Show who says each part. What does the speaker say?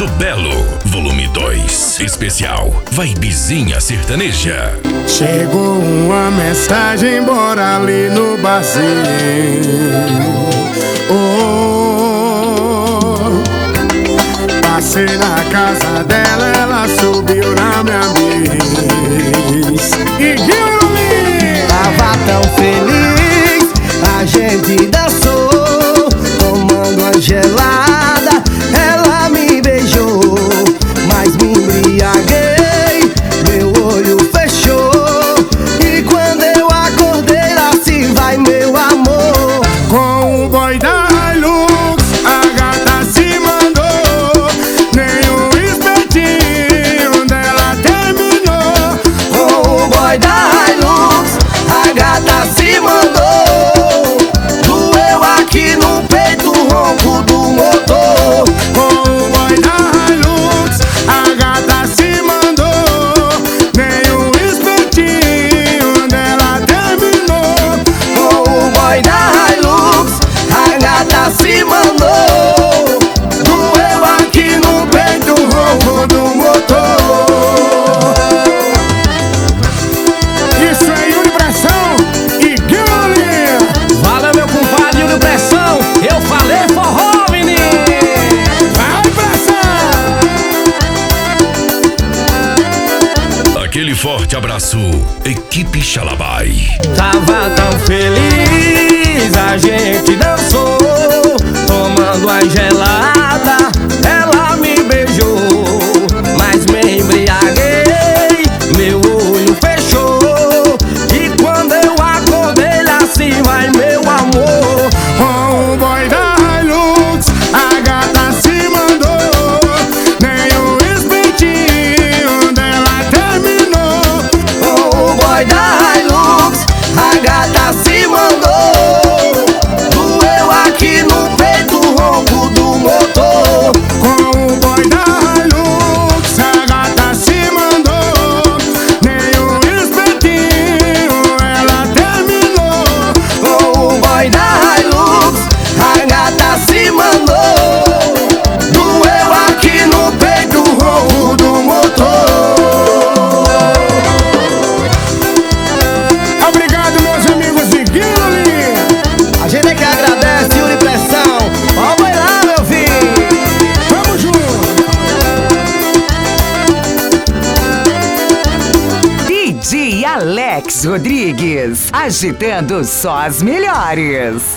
Speaker 1: do Belo, volume 2, especial Vibezinha Sertaneja.
Speaker 2: Chegou uma mensagem, bora ali no barzinho. Passei na casa dela, ela subiu na minha miss. E Guilherme
Speaker 3: tava tão feliz, a gente dançou, tomando a gelada, ela me beijou, mas me embriaguei, meu olho fechou, e quando eu acordei, lá se vai meu amor.
Speaker 2: com o boy da Hilux, a gata se mandou, nem o espetinho dela terminou.
Speaker 3: Com o boy da Hilux, a gata se mandou, doeu aqui no peito o ronco do motor.
Speaker 2: Com o boy da Hilux, a gata se mandou, nem o espetinho dela terminou.
Speaker 3: Com o boy da Hilux, a gata se mandou, doeu aqui no peito o ronco do motor.
Speaker 2: Isso é Yuri Pressão e Guilherme.
Speaker 4: Fala, meu compadre Yuri Pressão, eu falei forró, menino.
Speaker 2: Vai, Pressão!
Speaker 1: Aquele forte abraço, equipe Xalabai.
Speaker 4: Tava tão feliz, a gente dançou, tomando a gelada, ela me beijou, mas me embriaguei, meu olho fechou, e quando eu acordei, lá se vai meu amor.
Speaker 2: Com o boy da Hilux, a gata se mandou, nem o espetinho dela terminou.
Speaker 3: Com o boy da Hilux, a gata se mandou, doeu aqui no peito o ronco do motor.
Speaker 2: Com o boy da Hilux, a gata se mandou, nem o espetinho ela terminou.
Speaker 3: Com o boy da Hilux, a gata se mandou, doeu aqui no peito o ronco do motor.
Speaker 2: Obrigado, meus amigos de Guilherme.
Speaker 3: A gente é que agradece, Yuri Pressão. Ó, vai lá, meu filho.
Speaker 2: Tamo junto.
Speaker 5: DJ Alex Rodrigues, agitando só as melhores.